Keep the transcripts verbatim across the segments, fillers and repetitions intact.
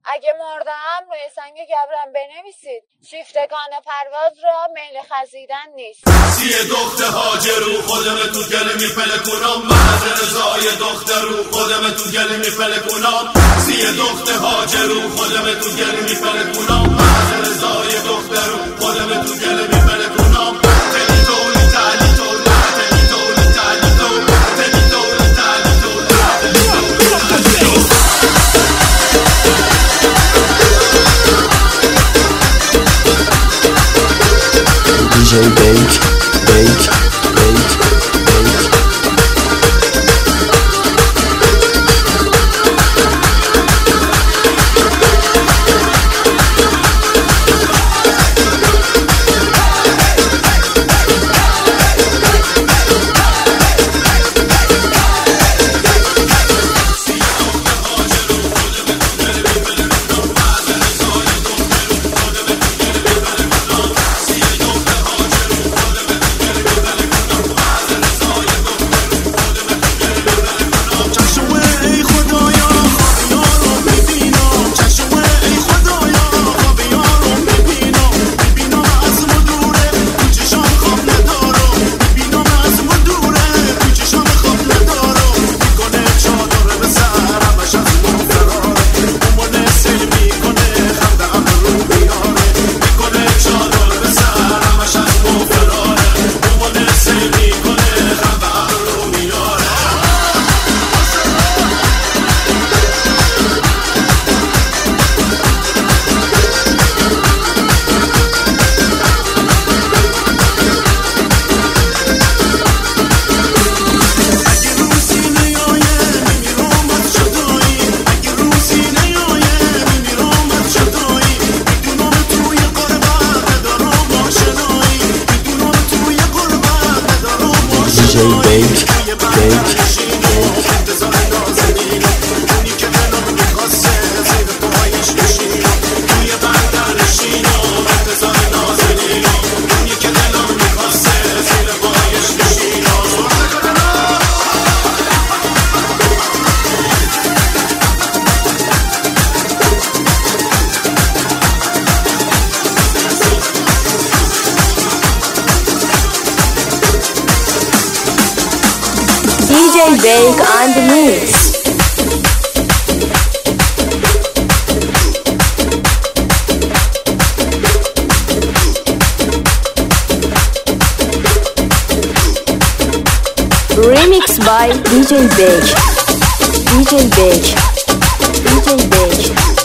اگه مردم روی سنگ گبرم بنویسید شیفتگان پرواز را میل خزیدن نیست. سی دختر هاجرو خودم تو گل میپله کنم، محض رضای دختر رو خودم تو گل میپله کنم. سی دختر هاجرو خودم تو گل میپله کنم، محض رضای دختر رو خودم تو گل میپله کنم. تلی تولی تلی تولی تلی تولی تلی تولی تلی تولی تلی تولی. دی جی بیک بیک بیک بیک. دی جی Bake on the mix. Remix by دی جی Bake. دی جی Bake. دی جی Bake.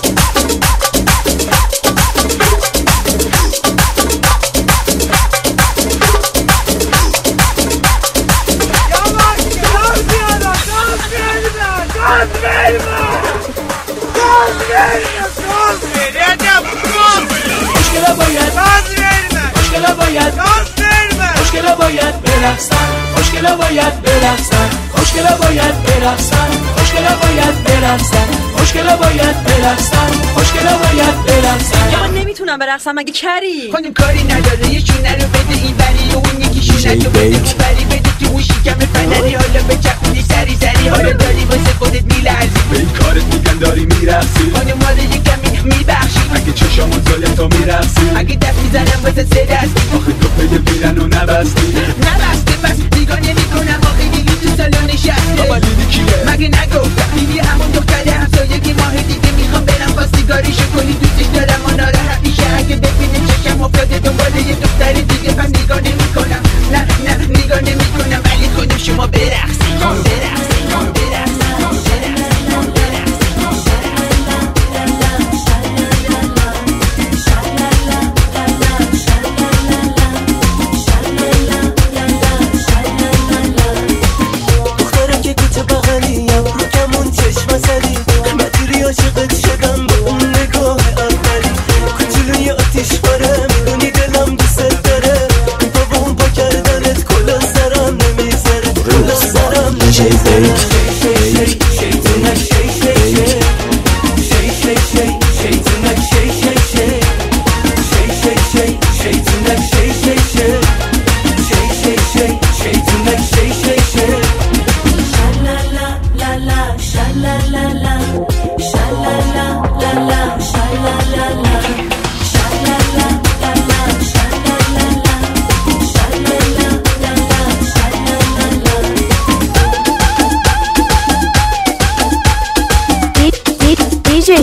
مشکل باید مشکل باید مشکل باید برقصن مشکل باید برقصن مشکل باید برقصن مشکل باید برقصن مشکل باید برقصن مشکل باید برقصن. یا من نمیتونم برقصم مگه کری خودم کاری نداره یه چونه رو بده این بری و اون یکی شونه رو بده اون بری بده تو اون شکم فنری حالا به چپونی سری سری حالا داری واسه خودت میلرزی به این کارت میگن داری میرقصی خانم ماده یکمی میبخشی اگه چشامون ظالم تو میرقصی اگه دست میزنم واسه سه دستی آخه تو پیده بیرن و نبستی نبسته پس دیگاه نمی کنم آخه دیگه تو سالن نشسته بابا دیدی کیه مگه نگفتم دیدی همون دختره همسایه که ماه دیگه میخوام برم با سیگاریشو کنی دوستش دارم و ناراحت میشه اگه ببینه چشم افتاده دنباله یه دختر دیگه من نگاه نمی کنم نه نه نگاه نمی کنم ولی خودم شما برقصی برقصی برقصی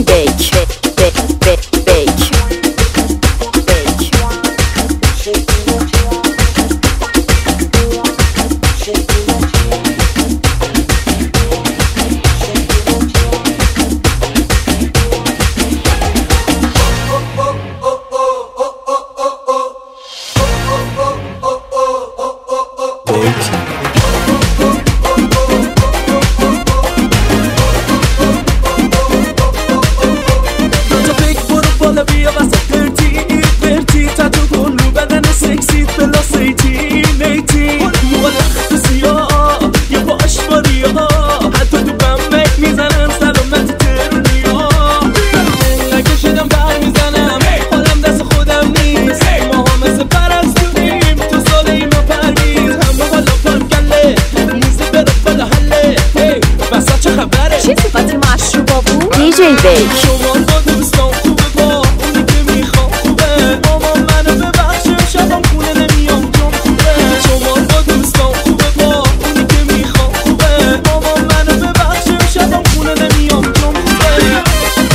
Bake. Bake. Bake. Bake. دی جی بیک. شما با دوستان خوبه با اونی که میخوام خوبه مامان منو ببخشه شبم خونه نمیام چون خوبه شما با دوستان خوبه با اونی که میخوام خوبه مامان منو ببخشه شبم خونه نمیام چون خوبه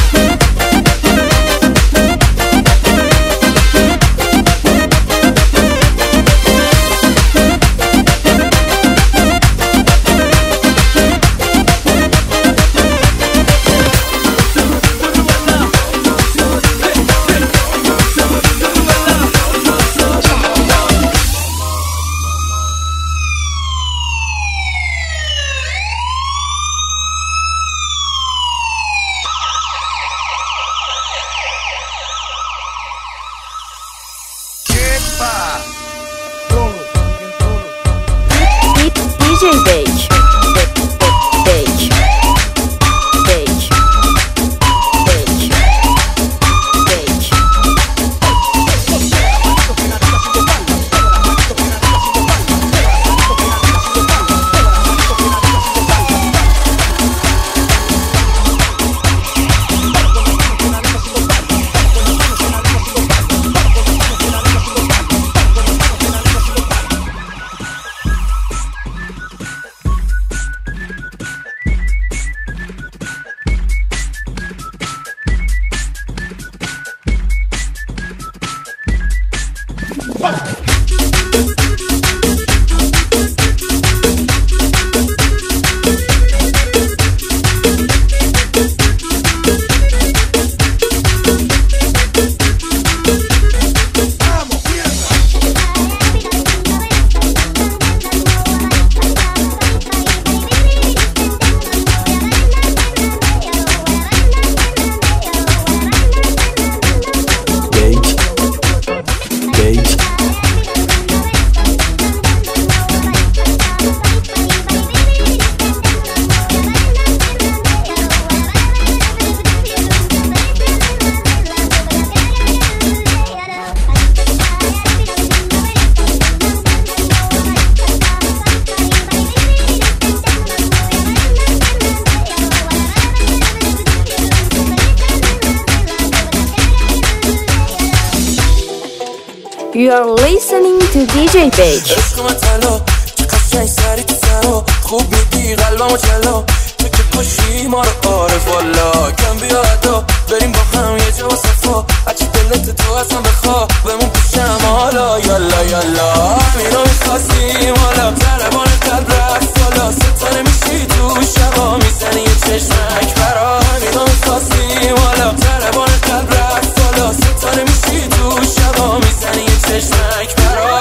دی جی بیک. بیک. بیک. بیک. بیک. You are listening to دی جی بیک. عشق من تلا چه قشنگ سری تو سرا خوب میدی قلبمو جلا تو که کشی ما رو عارف والا کم بیا ادا بریم با هم یه جا صفا هرچی دلت تو اصلا بخوا بمون پیشم حالا یالا یالا همینو میخواستیم حالا ضربان قلب رفت حالا ستاره میشی تو شبا میزنی یه چشمک برا همینو میخواستیم حالا ضربان قلب رفت حالا ستاره میشی تو شبا میزنی یه چشمک برا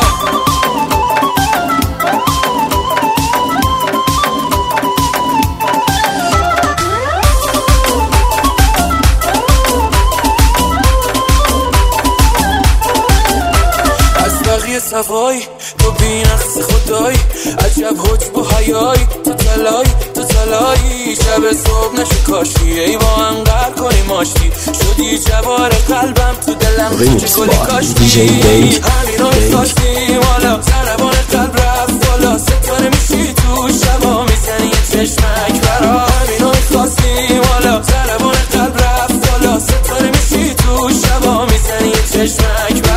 صفایی تو بینقص خدایی عجب حج با حیایی تو تلایی تو تلایی شب صبح نشو کاشی ای با هم قرد کنیم آشتی شدی جوار قلبم تو دلم چه کلی کاشتی همین رو میخواستیم حالا ضربان قلب رفت بالا ستاره میشی تو شبا میزنی یه چشمک برا همین رو میخواستیم حالا ضربان قلب رفت بالا ستاره میشی تو شبا میزنی یه چشمک برا